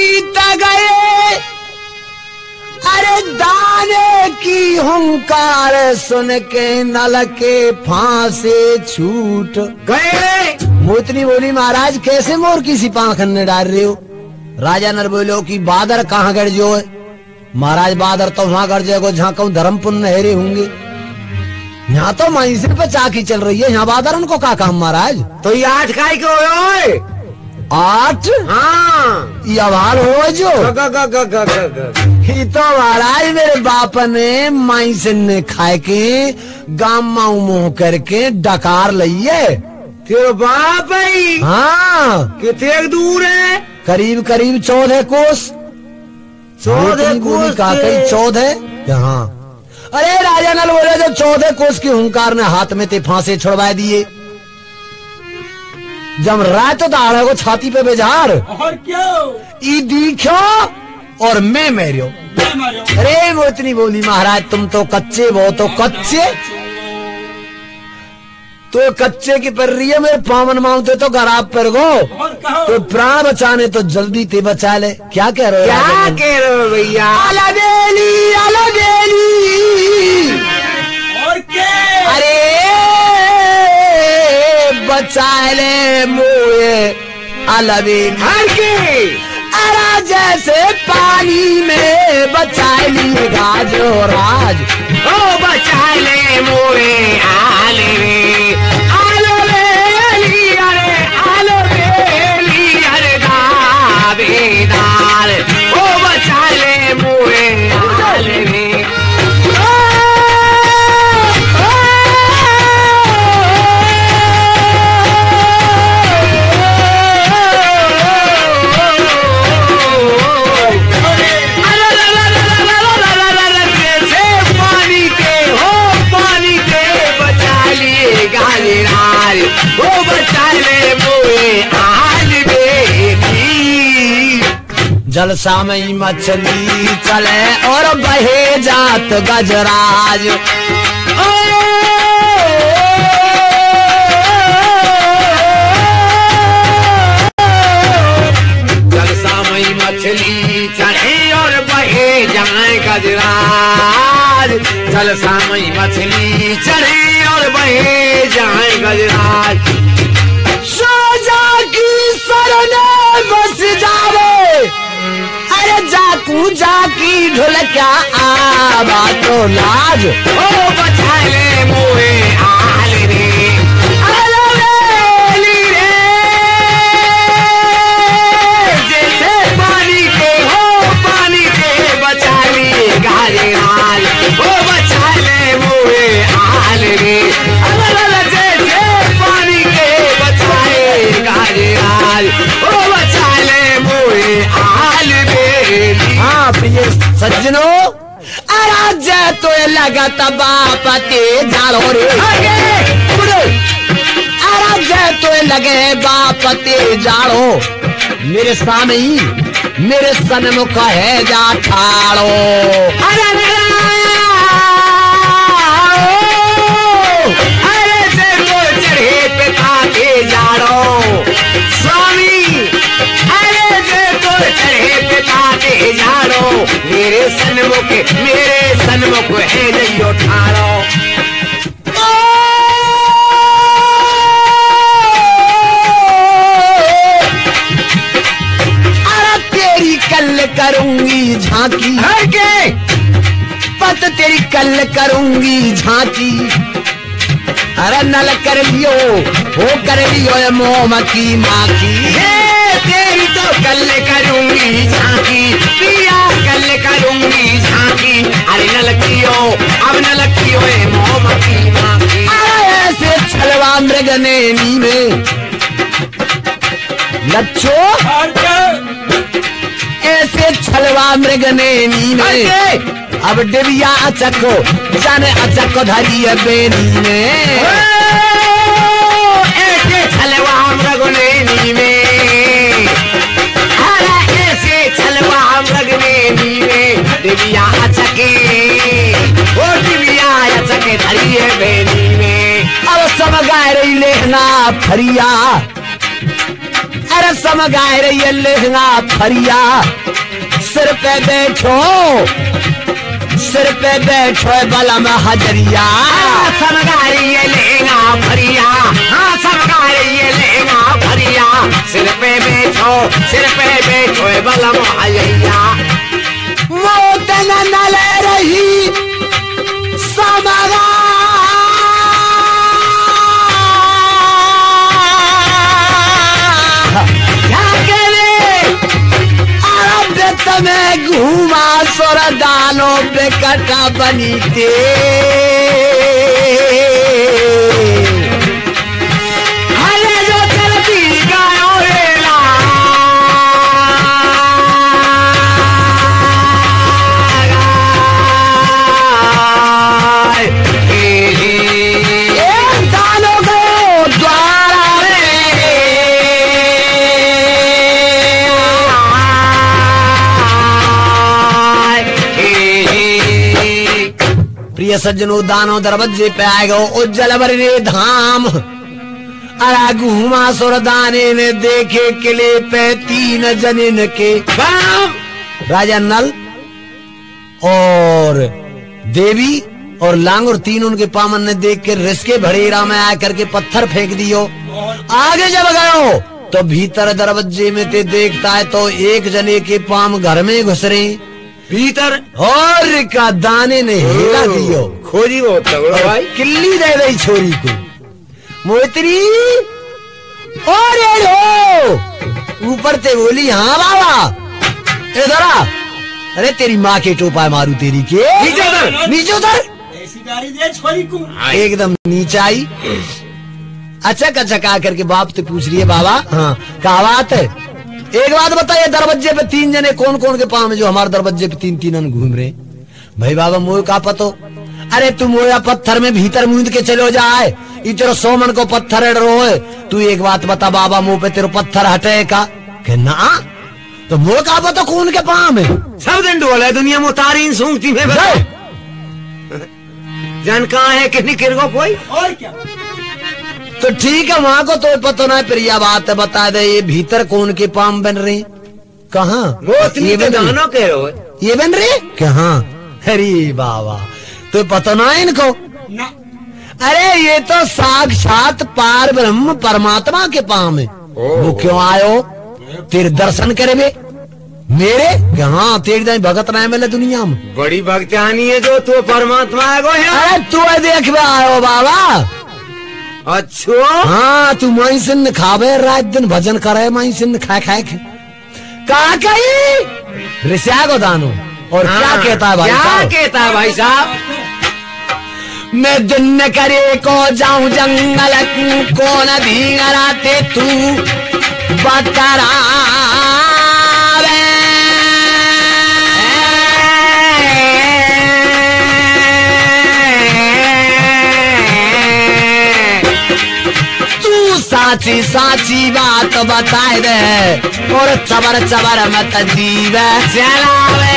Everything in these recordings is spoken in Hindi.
बीत गए, अरे दाने की हुंकार सुन के नल के फांसे छूट गए। मोतनी बोली महाराज कैसे मोर की सी पाखन डाल रहे हो। राजा नर बोलो कि बादर कहाँ गड़ जो है। महाराज बादर तो वहां गड़ जाएगा जहाँ कहूँ धर्म पुण्य नहरे होंगे। यहाँ तो मंजिल पे चाकी चल रही है, यहाँ बादर उनको क्या काम महाराज। तो ये 8 काय के हो 8 हाँ ये आवाज हो जो ग। तो महाराज मेरे बाप ने माई से ने खाए के गाम माऊ मोह करके डकार लिये। तेरे बाप है हाँ कितने दूर है। करीब करीब 14 कोस। 14 कोस का कई 14 हाँ। अरे राजा नल बोले जो 14 कोस की हुंकार ने हाथ में ते फांसे छुड़वा दिए। जब रात दाड़े को छाती पे बेजार और क्यों ई दिखो और मैं मेरियो। अरे वो इतनी बोली महाराज तुम तो कच्चे वो तो कच्चे तो कच्चे की पर रही है मेरे पावन मांगते तो गराब पर गो और कहो तो प्राण बचाने तो जल्दी ते बचा ले। क्या कह रहे हो क्या कह रहे हो भैया। अलबेली अलबेली और क्या अरे बचा ले मोए अलबेली हर के अरे जैसे पानी में बचा ली गाजो राज ओ बचा ले मोरे आले रे आलो बेली अरे आलो बेली अरे दावेदार ओ बचा ले मोरे आले रे। जलसा में मछली चले और बहे जात गजराज। जलसा में मछली चढ़े और बहे जाए गजराज। जलसा में मछली चढ़े और बहे जाए गजराज। सोजा की सरने बस जावे अरे जाकू जाकी ढोल क्या आवा तो लाज ओ बचा ले मोए आल रे अलवेली रे जैसे पानी के हो पानी के बचा लिए गाले आल ओ बचा ले मोए आल रे जैसे पानी के बचाए गाले आल ओ बचा ले मोए आल रे। हाँ प्रिय सज्जनों अराज तो लगा बापते जालो रे अराज तो लगे बापते जालो मेरे सामने ही मेरे सन्मुख है जा ठाड़ो। अरे से तो चढ़े पे खाके जाड़ो स्वामी अरे से तो चढ़े पे खाके जाड़ो मेरे सन्मुख है नहीं ठाड़ो। अरे तेरी कल करूंगी झांकी हर के पत तेरी कल करूंगी झांकी। अरे नल कर लियो हो कर लियो मोम की माँ की तेरी तो कल करूंगी झांकी पिया कल करूंगी झांकी। अरे न लकियो अब न लकियो मोम की माँ की। ऐसे छलवा मृग नैनी में लच्छो और क्या ऐसे छलवा मृग नैनी में अब डिबिया अचको जाने अचको धरी है बेनी में। ऐसे छलवा मृग नैनी में अरे ऐसे छलवा मृग नैनी में डिबिया अचके ओ डिबिया अचके धरी है बेनी में। अब सब गाय रही लेखना फरिया और समगाए रही है लेखना फरिया, सिर पे बैठो बलम हजरिया। समगारी ये लेगा फरिया, हाँ समगारी ये लेगा फरिया, सिर पे बैठो बलम हजरिया। मौत न ले रही समगा में घूमा सोर दानों पे कटा बनी थे। हरे जो चलती गायों रेला, दानों को द्वारा प्रिय सज्जनों, दानो दरवाजे पे आएगा उज्जवल बरने धाम। अरा घूमा सुर दाने ने देखे किले पे 3 जनिन के राजा नल और देवी और लांगुर 3 उनके पामन ने देख के रिसके भड़ेरा में आकर के पत्थर फेंक दियो। आगे जब गयो तो भीतर दरवाजे में ते देखता है तो एक जने के पाम घर में घुस रहे भीतर और का दाने ने हिला दियो। खोजी वो तगड़ा भाई, किल्ली दे गई छोरी को। मोतरी और हो ऊपर ते बोली, हाँ बाबा इधर आ। अरे तेरी माँ के टोपा मारू तेरी के। नीचे उतर ऐसी गाड़ी दे छोरी को। एकदम नीचे आई, अचक करके बाप से पूछ रही है, बाबा हाँ क्या बात है? एक बात बताइए, दरवाजे पे 3 जने कौन कौन के पाँव में जो हमारे दरवाजे पे 3 घूम रहे? भाई बाबा मोह का पतो? अरे तू मोया पत्थर में भीतर मूंद के चलो जाए, तेरो 100 मन को पत्थर अड़ रहो है। तू एक बात बता बाबा, मुंह पे तेरो पत्थर हटे का? ना तो मोह का पतो कौन के पाँव में? सब दिन डोला है दुनिया में तारीन सूंघती में जन कहाँ है कि निकल गो कोई और क्या? तो ठीक है, वहाँ को तो पता ना। प्रिया बात है, बता दे ये भीतर कौन के पाम बन रहे? कहाँ ये दानों के रो ये बन रहे कहाँ? अरे बाबा तो पता ना इनको ना। अरे ये तो साक्षात पार ब्रह्म परमात्मा के पाम है। वो क्यों आयो? तेरे दर्शन करे बे मेरे हाँ तेरी दाई भगत ना मिले दुनिया में। बड़ी भक्तानी है जो तू परमात्मा है गो। अरे तू देख बे आयो बाबा। अच्छा हाँ तू माई सिन खावे रात दिन भजन करे, माई सिन खाए के कहा कही ऋषा को दानो। और क्या कहता है भाई साहब? क्या कहता है भाई साहब? मैं दिन करे को जाऊं जंगल को न भीगराते तू बतरा साची साची बात बताए दे और चबर चबर मत जीव चलावे।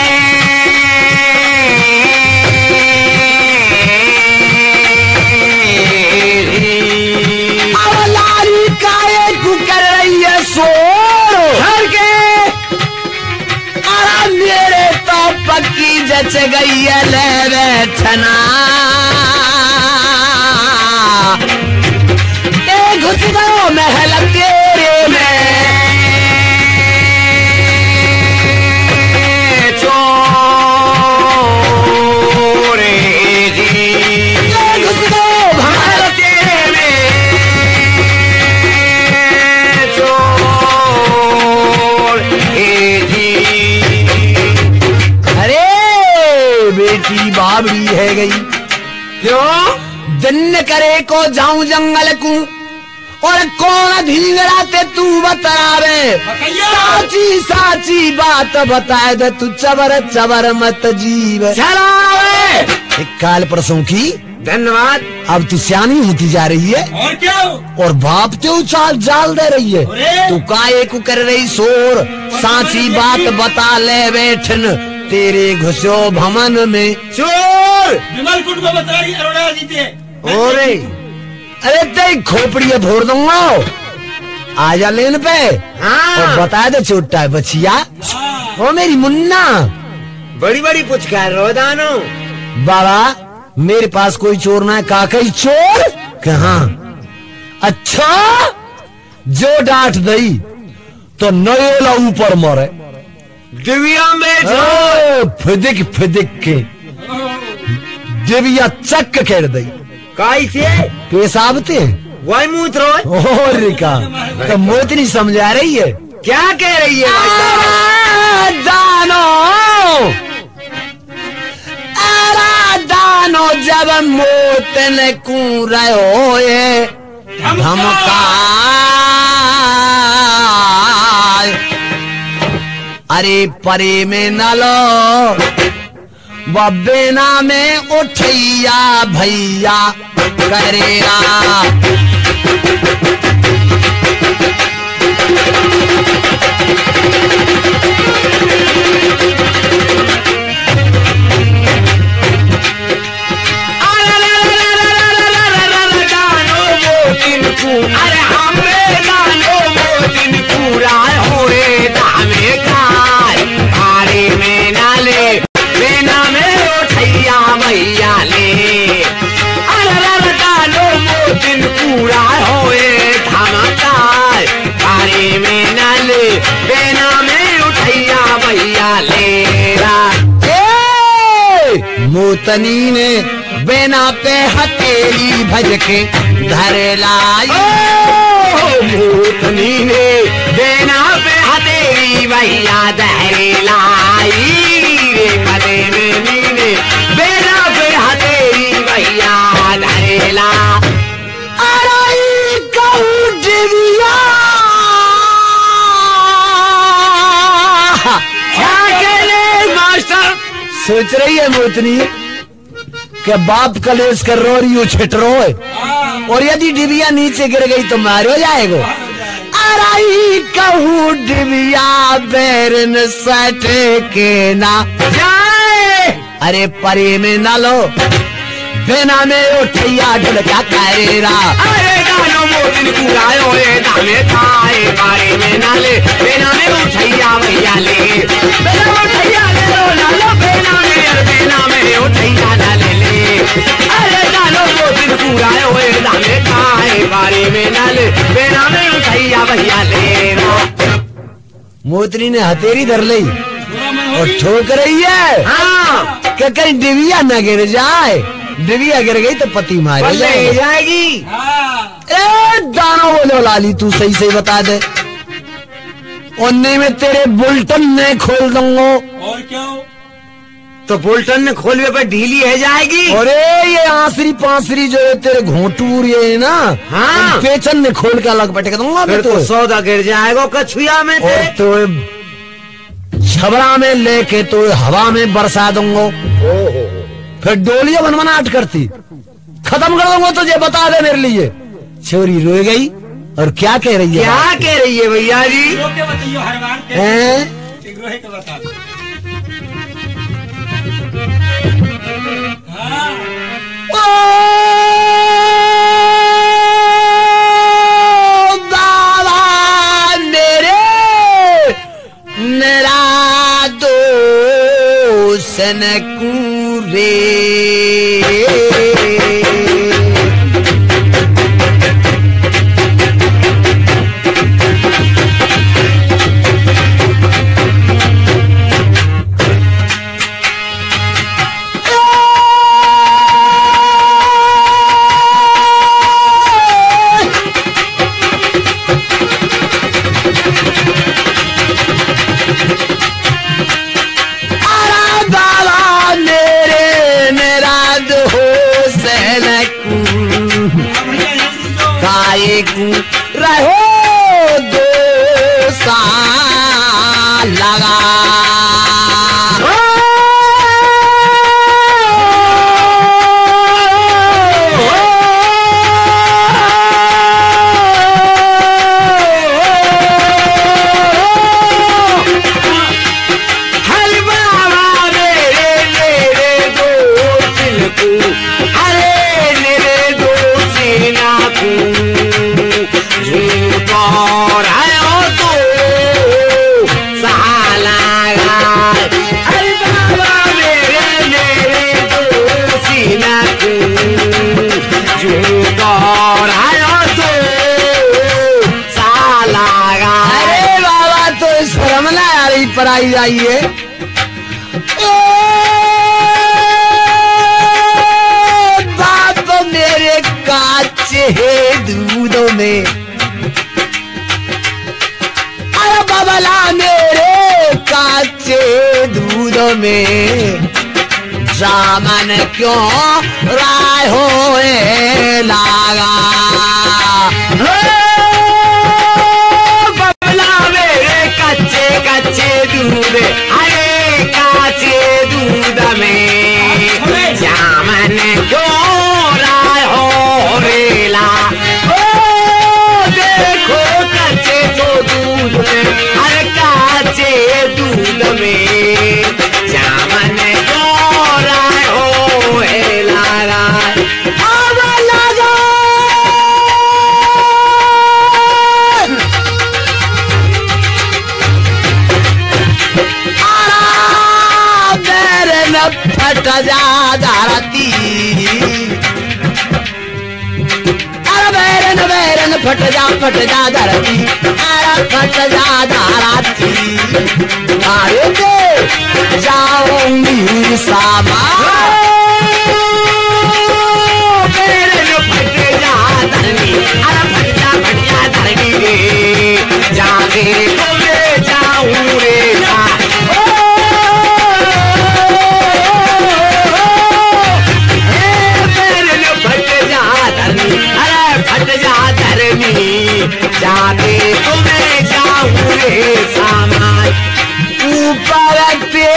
अब लारी काये कर रही है शोर घर के। अरे मेरे तो पक्की जच गई है ले बैठना। घुस गयो महल तेरे में चोरे घुस गयो महल तेरे में अरे बेटी बाबरी है गई क्यों? दिन करे को जाऊं जंगल को और कौन धींगराते तू बतावे। साची साची बात बताए दे तू चबर चबर मत जीव चलावे। एक काल परसों की धन्यवाद। अब तू सियानी होती जा रही है और क्या? और बाप ते उछाल जाल दे रही है। तू काये को कर रही शोर? साची बात बता ले बैठन तेरे घुसो भमन में चोर विमल कुंड को बता रही अरुणा जी थे। अरे तेरी खोपड़ी भोर दूंगा। आजा लेन पे हाँ। और बता दे छोटा है बचिया। ओ मेरी मुन्ना, बड़ी बड़ी पुचकार रो दानो। बाबा मेरे पास कोई चोर ना है। काकई चोर कहाँ? अच्छा जो डांट दई तो नयोला ऊपर मरे। दिव्या में जो फिदिक फिदिक के दिव्या चक कर दई। काई से पेशाब ते वही मूत्र हो। और का तो मोतनी समझा रही है। क्या कह रही है भाई साहब? दानो अरा दानो जब मोतन कू रहो ये धमका अरे परे में न लो बबेना में उठैया भैया करेगा। अरे हमें दानो मोतिन पूरा होए दामे खाए भारी में नाले बेना में उठैया भैया ले। अरे दानो मोतिन पूरा होए धमकाए भारी में नाले बेना में उठैया भैया ले। मोतनी ने बेना पे हथेली भज के धर लाई। मोतनी ने बेना पे हथेली भैया धर लाई। पदे में नीने बेना पे हथेली भैया धर ला। अरे कहूँ डिबिया क्या कहले मास्टर? सोच रही है मोतनी कि बाप कलेश कर रो रही हो छिट रो है और यदि डिबिया नीचे गिर गई तो मार हो जाएगा। अरे कहूँ डिबिया बैरन सट के ना जाए। अरे परे में ना लो बेना में उठैया ढुलका करेरा। अरे दानो मोतिन पूरा होए दामे खाए बारे में नाले बेना में उठैया भैया ले। बेना उठैया ले लो नालो बेना में उठैया ना ले ले। अरे दानो मोतिन पूरा होए दामे खाए बारे में नाले बेना में उठैया भैया ले। मोतनी ने हथेरी धर ली और ठोक रही है। हाँ कि कहीं डिबिया न गिर जाए। डिबिया गिर गई तो पति मार ले जाएगी। ए दानो बोलो लाली तू सही सही बता दे। उन्ने में तेरे बुलटन ने खोल दूंगा। और क्यों? तो बोल्टन ने खोलवे पर ढीली है जाएगी। अरे ये आसरी पासरी जो है तेरे घोटूर ये है ना, हाँ। पेचन ने खोल के अलग पटक दूंगा मैं तो सौदा गिर जाएगा कछुआ में से। और तो छबड़ा में लेके तो हवा में बरसा दूंगा। फिर डोलियां बनमनाहट करती खत्म कर दूंगा तुझे। बता दे मेरे लिए। छोरी रो गई और क्या कह रही है? क्या कह रही है भैया जी? के बताइयो हैवान के हैं? टिग्रोहे के बता दो। हाँ। ओ बाबा मेरे मेरा दोसन कूरे रहो 2 साल लगा। अरे मेरे 2 सीना को झूठा आ रही पर आई जाइए। बाप मेरे काचे दूध में, अरे बबला मेरे काचे दूध में जामन क्यों राय होए लागा। बबला मेरे कच्चे कच्चे दूध, अरे काचे दूध में जामन क्यों राय हो रेला। ओ देखो कच्चे तो दूध में, अरे काचे दूध में जामन क्यों राय हो लागा। फट जा धरती, अरे बैरन फट जा धरती, अरे फट जा धरती। अरे दे जाऊंगी सामा, बैरन फट जा धरती, अरे फट जा धरती रे, जाके तो ले जाऊं रे। जाके तुम्हें जाऊं रे सामान। ऊपर पे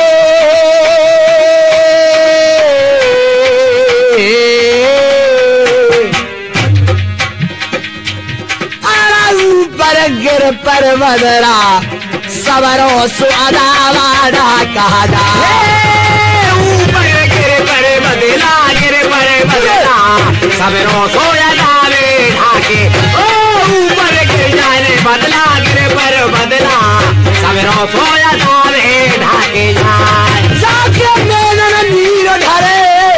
ऊपर गिर पर बदरा सवरों सुअदा वाड़ा कहा जा। ऊपर गिर पर बदला, गिर पर बदला सवरों सोया दावे ढाके। ऊपर गिर जाने बदला, गिर पर बदला सवरों सोया दावे ढाके जाए। जाके मेनन नीर ढरे,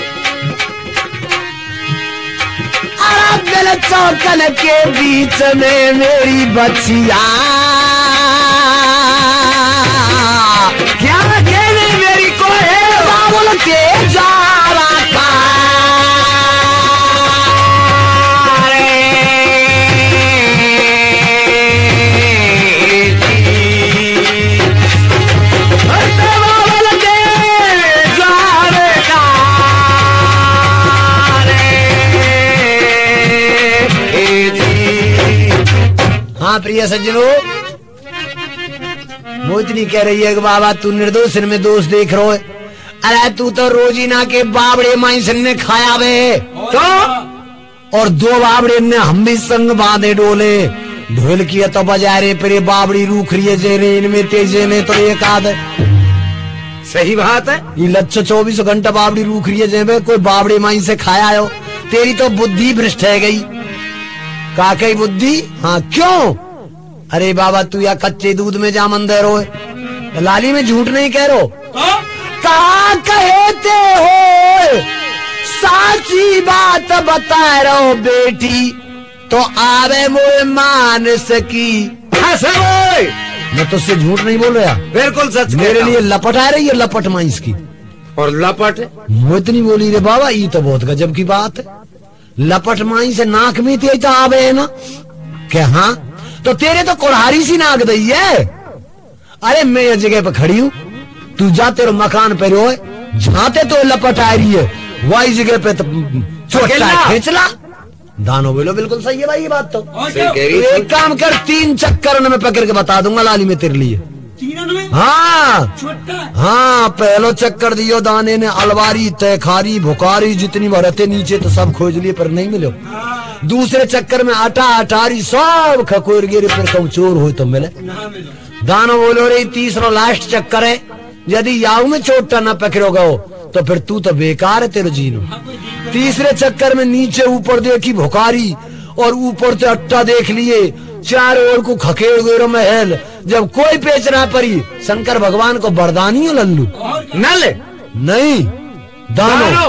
अरे दिल चौकन के बीच में मेरी बचिया। क्या कहने मेरी को है बाबुल के जावा का। हाँ प्रिय सज्जनों, वो इतनी कह रही है कि बाबा तू निर्दोष में दोष देख रहो है। अरे तू तो रोजीना के बाबड़े माइसन ने खाया वे तो और दो बाबड़े ने हम भी संग बांधे डोले। ढोल किया तो बजा रे पर बाबड़ी रूख रही है जेने, इनमें तेजे ने तो एक आध। सही बात है। ये लच्छो 24 घंटा बाबड़ी रूख रही है जेबे, कोई बाबड़े माई से खाया हो। तेरी तो बुद्धि भ्रष्ट है गई। काकई बुद्धि? हाँ क्यों? अरे बाबा तू या कच्चे दूध में जामन दे रो है, लाली में झूठ नहीं कह रो। कहा कहते हो साची बात बता रहो बेटी, तो आवे मोए मान सकी। मैं तुझसे झूठ नहीं बोल रहा, बिल्कुल सच। मेरे लिए लपट आ रही है, लपट माइस की। और लपट वो इतनी बोली रे बाबा, ये तो बहुत गजब की बात है। लपट माई से नाक में तेज तो आवे है ना क्या? हाँ तो तेरे तो कोढ़ारी सी नाक दई है। अरे मैं इस जगह पे खड़ी हूँ, तू जा तेरे मकान पे रोए, झाते तो लपट आ रही है, वही जगह पे तो चोटा खींचला। दानो बोलो बिल्कुल सही है भाई ये बात तो। एक काम कर, 3 चक्कर में पकड़ के बता दूंगा लाली में तेरे लिए। हाँ हाँ, पहलो चक्कर दियो दाने ने अलवारी तैखारी भुकारी जितनी भरते नीचे तो सब खोज लिए पर नहीं मिलो। दूसरे चक्कर में आटा अटारी सब खकोर गिरे पर कब चोर हो तो मिले। दानो बोलो रे तीसरा लास्ट चक्कर है, यदि याऊ में चोटा न पकड़ोगे तो फिर तू तो बेकार है तेरे जीनो। तीसरे चक्कर में नीचे ऊपर देखी भुकारी और ऊपर से अट्टा देख लिए, चारों ओर को खखेड़ गए महल। जब कोई पेच ना पड़ी, शंकर भगवान को बरदानी हो लल्लू नल नहीं दानो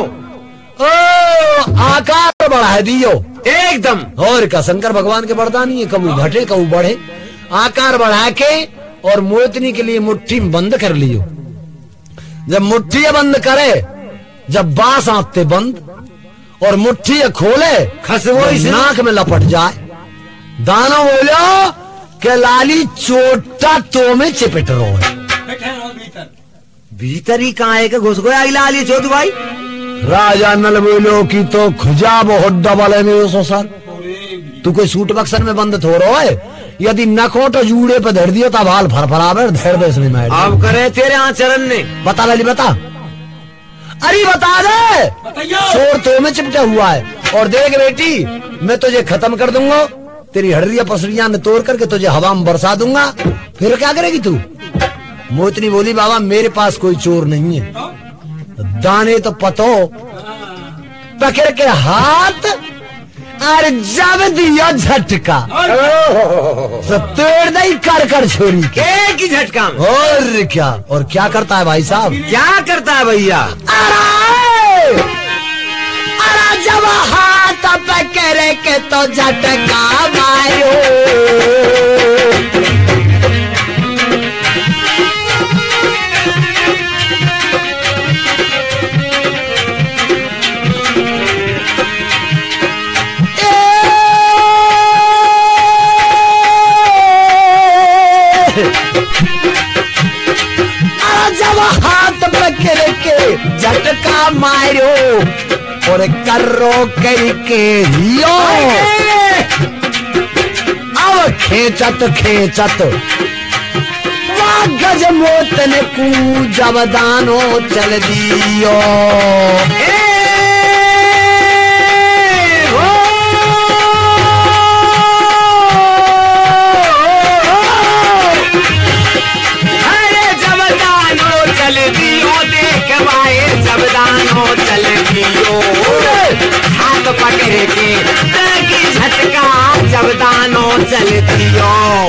ओ आकार बढ़ा दियो एकदम। और का शंकर भगवान के बरदानी है, कबू घटे कबू बढ़े। आकार बढ़ा के और मोतनी के लिए मुट्ठी में बंद कर लियो। जब मुट्ठी बंद करे, जब बांस आते बंद और मुट्ठी खोले, खसवो इसे नाक में लपट जाए। दानो बोलो के लाली चोटा तो में चिपट रो है। बैठे रहो भीतर। भीतर ही कहाँ है कि घुस गया लाली चोद भाई। राजा नल बोलो की तो खुजा बहुत डबल है मेरे सो सर। तू कोई सूट बक्सन में बंद थो रहो है, यदि नखो तो जूड़े पे धर दियो तब हाल फरफरावे धर दे इसमें मैड। अब करे तेरे आचरण ने। बता लाली बता, अरे बता दे। बताइयो। शोर तो में चिपटा हुआ है। और देख बेटी, मैं तुझे खत्म कर दूंगा, तेरी हड्डियां पसलियां में तोड़ करके तुझे हवा में बरसा दूंगा, फिर क्या करेगी तू? मोतनी बोली बाबा मेरे पास कोई चोर नहीं है। दाने तो पतो पकड़ के हाथ और जब दिया झटका तो तोड़ दई कर छोरी के की झटका में। और क्या करता है भाई साहब? क्या करता है भैया? अरे जब हाथ पकड़ के तो झटका मारो, जब हाथ पकड़ के झटका मारो और कर्रो करके लियो, अब खेचत गज मोतन कू जब दानो चल दियो। हाथ पकड़ के झटका जब दानो चलती हो।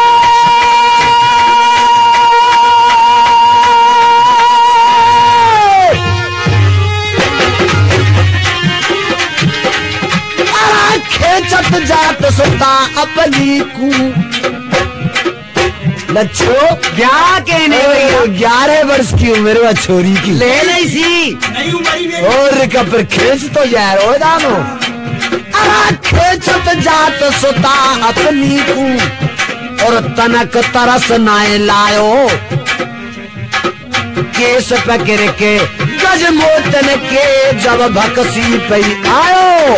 खेचत जात सुता अपनी कू लच्छो क्या कहने भैया? 11 वर्ष की उम्र है छोरी की, ले ली सी नहीं उमरी में। और कपर खेच तो जा रो दानो। अरे खेचत जात सुता अपनी कू और तनक तरस नाए लायो, केस पकड़ के गज मोतन के जब भकसी पे आयो।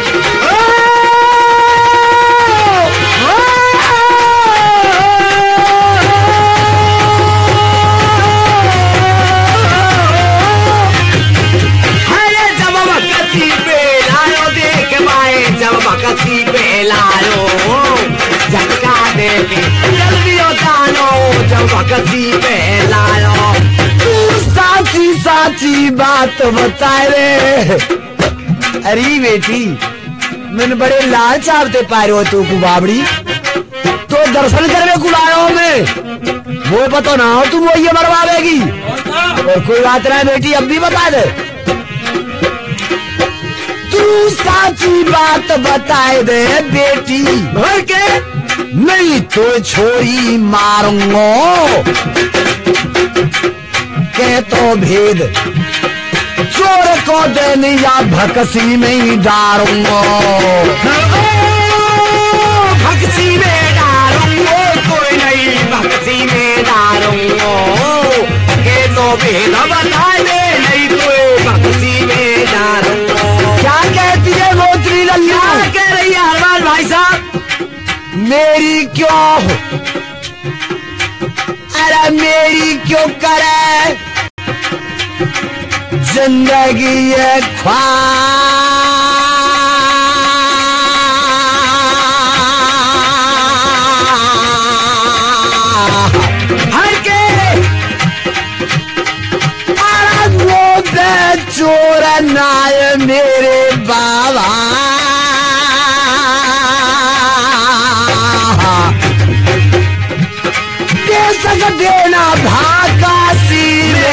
भगती पे लायो झटका दे के जल्दी दानो जब भगती पे लायो। तू साची बात बताए रे। अरे बेटी, मैंने बड़े लाल चावते पाए हो तू को बाबड़ी, तो दर्शन करने को लायो मैं, वो पता ना हो तुम वो ये मरवावेगी। और कोई बात नहीं बेटी, अब भी बता दे। तू साची बात बताए दे बेटी, भर के नहीं तो छोरी मारूंगो के तो भेद चोर को देने या भकसी में ही डारूंगो। भक्सी में डारूंगो कोई नहीं, भक्सी में डारूंगो के तो भेद बता दे, नहीं तो भक्सी में डारूंगो। क्या कहती है मोतरी लल्लू? क्या कह रही है हरवाल भाई साहब? मेरी क्यों, अरे मेरी क्यों करे जिंदगी ये ख्वाब, हर के अरे वो दे चोर नाय मेरे बाबा, दे सक देना भाका सीरे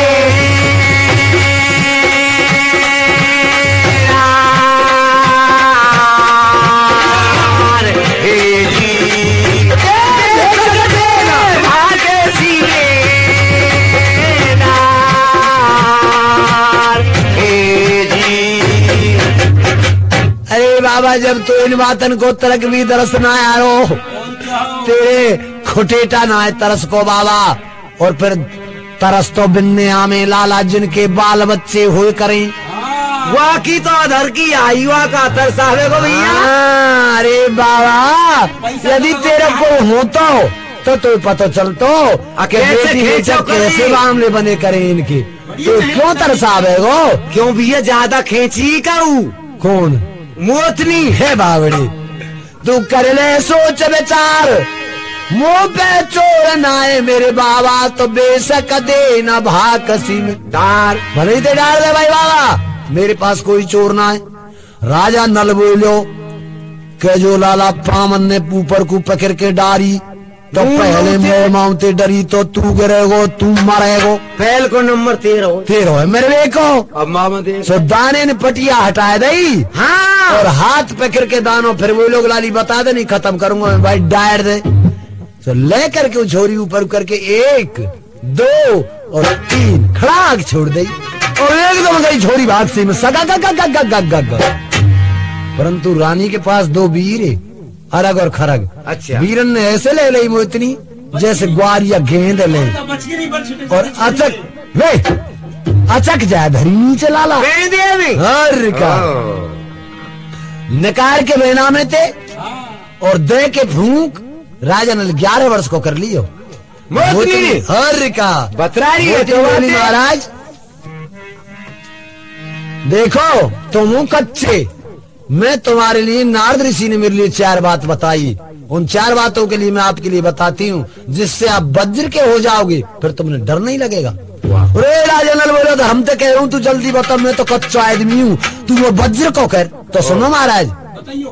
बाबा जब तो इन बातन को तरक भी दरस ना आयो, और क्या हो? तेरे खुटेटा ना है तरस को बाबा। और फिर तरस तो बिन्ने आमे लाला जिनके बाल बच्चे हुए करें। हाँ, वाह की तो अधर की आई वाह का तरसावे को भैया। हाँ, अरे बाबा यदि तेरे को हो तो पता चलतो कि कैसे बेटी खींचो बेटा करी? कैसे मामले बने करें इनके। तो क्यों तरसावे गो? क्यों भैया ज्यादा खेची काऊ कौन मोतनी है बावड़ी? तू कर ले सोच विचार, मुंह पे चोर ना है मेरे बाबा तो बेशक दे न भाकसी में डार। भले ही ते डाल दे भाई बाबा, मेरे पास कोई चोर ना है। राजा नल बोलो के जो लाला पामन ने ऊपर को पकड़ के डारी तो पहले मोह माउते डरी तो तू गिरेगो तू मरेगो। पहल को नंबर 13 तेरो है मेरे बेको। अब मामा दे सो दाने ने पटिया हटाए दई हाँ और हाथ पकड़ के दानो, फिर वो लोग लाली बता दे नहीं खत्म करूंगा मैं भाई डायर दे। तो ले करके छोरी ऊपर करके 1 2 और 3 खड़ाक छोड़ दी और एकदम गई छोरी भाग से में सगा गग। परंतु रानी के पास 2 वीर है, अरग और खरग। अच्छा। वीरन ने ऐसे ले ली मोतनी जैसे ग्वार या गेंद ले तो बच के नहीं बच छुटे। और अचक जाए धरी नीचे लाला कह दिया भी हर का निकाल के बेना में थे हाँ, और दे के फूंक राजा ने 11 वर्ष को कर लियो। मोतनी हर का बतरा रही है मोती तो बोली, बातें। महाराज देखो तुम हो कच्चे, मैं तुम्हारे लिए नारद ऋषि ने मेरे लिए 4 बात बताई। उन 4 बातों के लिए मैं आपके लिए बताती हूँ जिससे आप वज्र के हो जाओगे, फिर तुमने डर नहीं लगेगा। अरे राजा नल बोलो तो हम तो कह रहा हूँ तू जल्दी बता, मैं तो कच्चा आदमी हूँ, तू वो वज्र को कर। तो सुनो महाराज, बताइयो।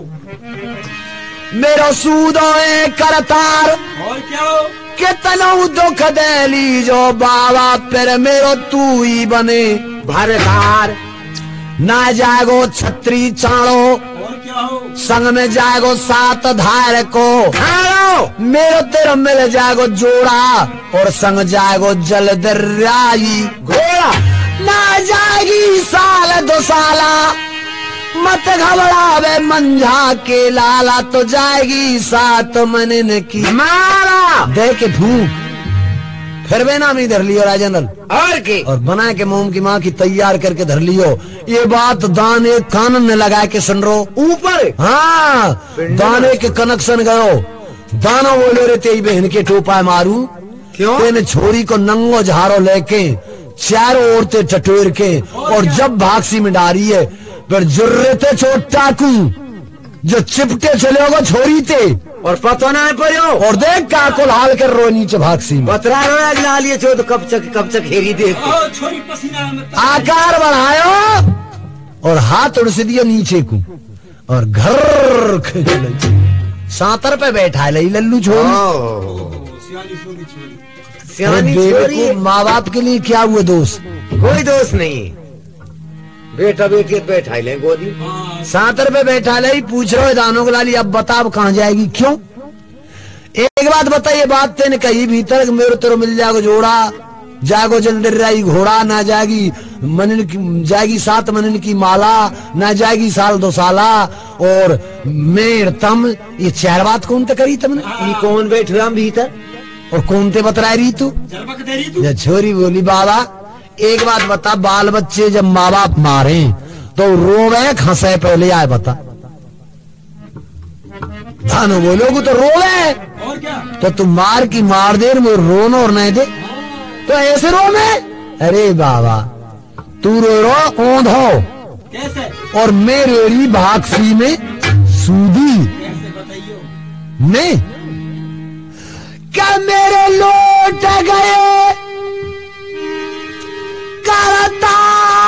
मेरो सूदो करतार और क्या हो? कितना दुख दे लीजो बाबा, फिर मेरो तू ही बने भरदार ना जागो छत्री चाणो, और क्या हो? संग में जागो 7 धार को, खाओ मेरो तेरे मिल जागो जोड़ा और संग जागो जल दर्याई घोड़ा ना जाएगी साल 2 साला, मत घबरावे मंझा के लाला तो जाएगी 7 महीने की। मारा दे के भूख फिर बेनामी धर लियो राजा नल और के और बना के मोम की माँ की तैयार करके धर लियो। ये बात दाने कानन में लगा के सुन रो ऊपर हाँ, दाने के कनेक्शन गयो। दानो बोलो रे तेरी बहन के टोपा मारू क्यों? तेने छोरी को नंगो झाड़ो लेके 4 औरतें टटोर के और जब भागसी में डारी है फिर जुर्रते चोट टाकू जो चिपटे चले होगा छोरी ते और पतो ना पड़ो और देख का को हाल कर रो नीचे भागसी में बतरा रहा ला लिए छो तो कब तक हेरी देख ओ, छोरी पसीना में आकार बढ़ायो और हाथ उड़ से दियो नीचे को और घर खींच ले। सांतर पे बैठा ले लल्लू छोरी। सियानी छोरी छोरी। सियानी छोरी बेवकूफ माँ बाप के लिए क्या हुए दोस्त? कोई दोस्त नहीं, बेटा बेटी बैठा ले गोदी हाँ, सांतर पे बैठा ले पूछ रहे दानों को लाली अब बता अब कहाँ जाएगी क्यों? एक बात बताइए, बात तेने कही भीतर मेरे तेरे मिल जाएगा जोड़ा, जागो जल्दी रही घोड़ा ना जाएगी मनन की जाएगी 7 मनन की माला ना जाएगी साल 2 साला और मेर तम ये 4 बात कौन ते करी तुमने ये कौन बैठ रहा भीतर और कौन ते बतराई रही तू? जरबक दे रही तू। जब छोरी बोली बाबा एक बात बता, बाल बच्चे जब माँ बाप मारे तो रोवे हंसे पहले आए बता? धानो बोलोगे तो रोवे और क्या? तो तुम मार की मार दे मुझे रोनो और नहीं दे तो ऐसे रो में? अरे बाबा तू रो ओंधो कैसे? और मैं रेड़ी भागसी में सूदी कैसे बताइयो? में क्या मेरे लौट गए करतार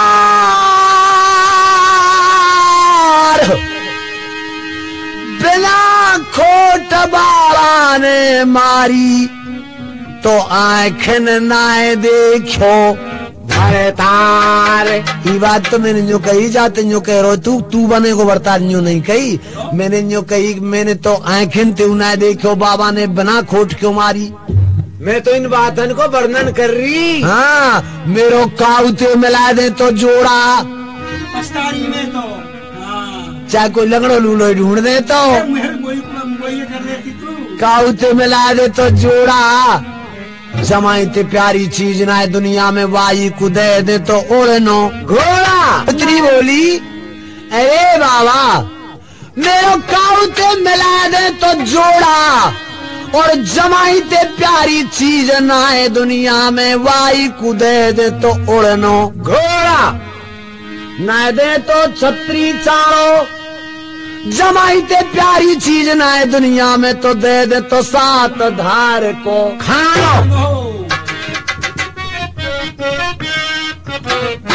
बिना खोट बाला ने मारी तो आंखन नाए देखो भरदार ये बात तो मैंने जो कही जाते जो कह रहे तू बने को बरतार न्यू नहीं कही, मैंने जो कही मैंने तो आंखें ते ना देखो बाबा ने बिना खोट क्यों मारी। मैं तो इन बातन को वर्णन कर रही। हाँ मेरो काउते मिला दे तो जोड़ा पछतारी में तो हाँ, चाहे कोई लंगड़ो लूलो ढूंढ दे तो मुझे कर देती तू। काउते मिला दे तो जोड़ा जमाई ते प्यारी चीज ना है दुनिया में वाई को दे दे तो ओढ़नो घोड़ा। पुत्री बोली अरे बाबा मेरो काउते मिला दे तो जोड़ा और जमाई ते प्यारी चीज ना है दुनिया में वाई को दे दे तो ओढ़नो घोड़ा। ना दे तो छतरी चाड़ो जमाई ते प्यारी चीज ना है दुनिया में तो दे दे तो सात धार को खानो।